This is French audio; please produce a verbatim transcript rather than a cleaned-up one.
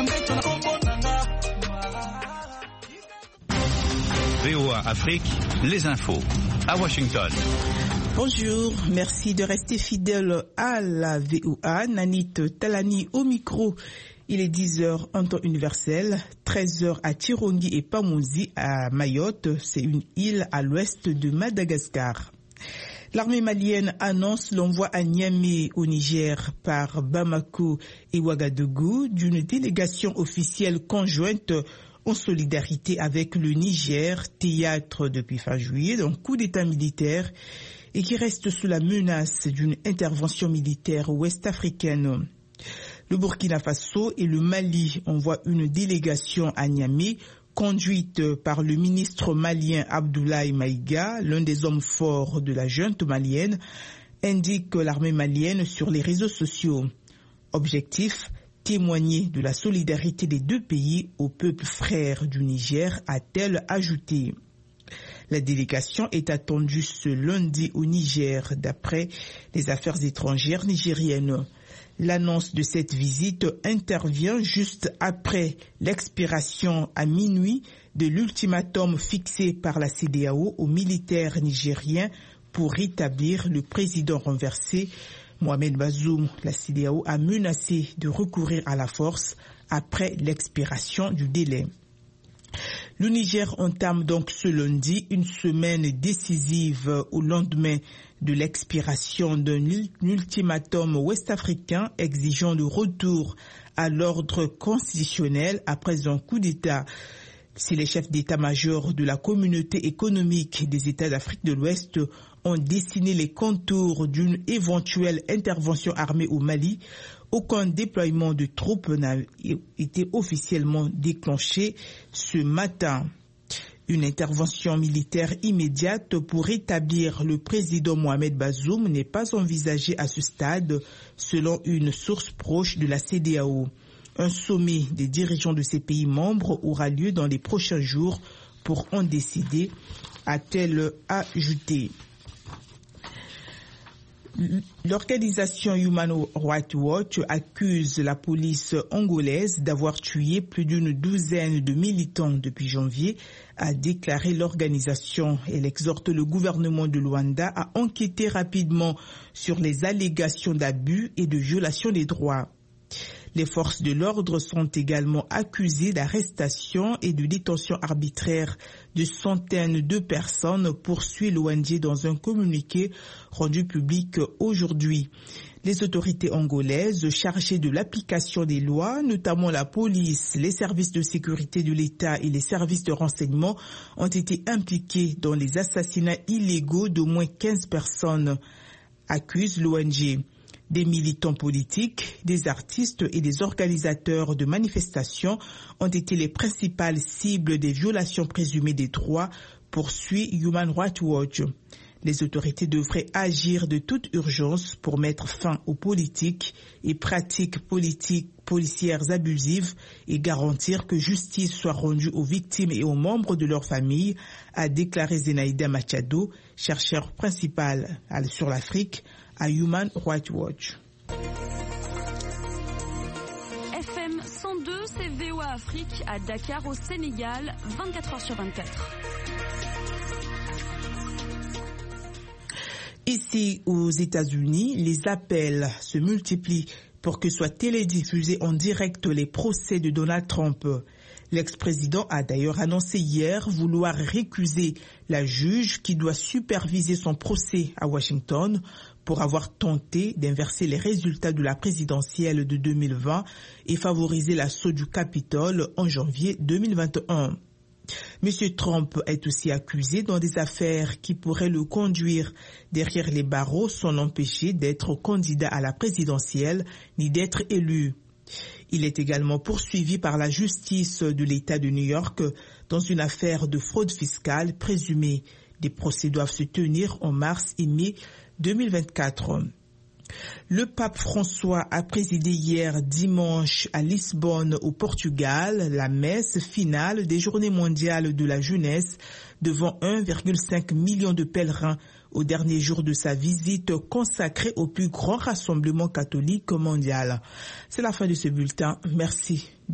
V O A Afrique, les infos à Washington. Bonjour, merci de rester fidèle à la V O A. Nanit Talani au micro. Il est dix heures en temps universel, treize heures à Tirongi et Pamouzi à Mayotte. C'est une île à l'ouest de Madagascar. L'armée malienne annonce l'envoi à Niamey au Niger par Bamako et Ouagadougou d'une délégation officielle conjointe en solidarité avec le Niger, théâtre depuis fin juillet d'un coup d'état militaire et qui reste sous la menace d'une intervention militaire ouest-africaine. Le Burkina Faso et le Mali envoient une délégation à Niamey conduite par le ministre malien Abdoulaye Maïga, l'un des hommes forts de la junte malienne, indique l'armée malienne sur les réseaux sociaux. Objectif, témoigner de la solidarité des deux pays au peuple frère du Niger, a-t-elle ajouté. La délégation est attendue ce lundi au Niger, d'après les affaires étrangères nigériennes. L'annonce de cette visite intervient juste après l'expiration à minuit de l'ultimatum fixé par la C E D E A O aux militaires nigériens pour rétablir le président renversé. Mohamed Bazoum, la C E D E A O a menacé de recourir à la force après l'expiration du délai. Le Niger entame donc ce lundi une semaine décisive au lendemain de l'expiration d'un ultimatum ouest-africain exigeant le retour à l'ordre constitutionnel après un coup d'État. Si les chefs d'état-major de la communauté économique des États d'Afrique de l'Ouest ont dessiné les contours d'une éventuelle intervention armée au Mali, aucun déploiement de troupes n'a été officiellement déclenché ce matin. Une intervention militaire immédiate pour rétablir le président Mohamed Bazoum n'est pas envisagée à ce stade, selon une source proche de la C E D E A O. Un sommet des dirigeants de ces pays membres aura lieu dans les prochains jours pour en décider, a-t-elle ajouté. L'organisation Human Rights Watch accuse la police angolaise d'avoir tué plus d'une douzaine de militants depuis janvier, a déclaré l'organisation. Elle exhorte le gouvernement de Luanda à enquêter rapidement sur les allégations d'abus et de violation des droits. Les forces de l'ordre sont également accusées d'arrestation et de détention arbitraire de centaines de personnes, poursuit l'O N G dans un communiqué rendu public aujourd'hui. Les autorités angolaises chargées de l'application des lois, notamment la police, les services de sécurité de l'État et les services de renseignement, ont été impliqués dans les assassinats illégaux d'au moins quinze personnes, accuse l'O N G. Des militants politiques, des artistes et des organisateurs de manifestations ont été les principales cibles des violations présumées des droits, poursuit Human Rights Watch. Les autorités devraient agir de toute urgence pour mettre fin aux politiques et pratiques politiques policières abusives et garantir que justice soit rendue aux victimes et aux membres de leur famille, a déclaré Zenaïda Machado, chercheur principal sur l'Afrique à Human Rights Watch. F M cent deux, c'est V O A Afrique à Dakar au Sénégal, vingt-quatre heures sur vingt-quatre. Ici aux États-Unis, les appels se multiplient pour que soient télédiffusés en direct les procès de Donald Trump. L'ex-président a d'ailleurs annoncé hier vouloir récuser la juge qui doit superviser son procès à Washington pour avoir tenté d'inverser les résultats de la présidentielle de deux mille vingt et favoriser l'assaut du Capitole en janvier deux mille vingt et un. M. Trump est aussi accusé dans des affaires qui pourraient le conduire derrière les barreaux sans l'empêcher d'être candidat à la présidentielle ni d'être élu. Il est également poursuivi par la justice de l'État de New York dans une affaire de fraude fiscale présumée. Des procès doivent se tenir en mars et mai deux mille vingt-quatre. Le pape François a présidé hier dimanche à Lisbonne au Portugal la messe finale des Journées mondiales de la jeunesse devant un virgule cinq million de pèlerins au dernier jour de sa visite consacrée au plus grand rassemblement catholique mondial. C'est la fin de ce bulletin. Merci.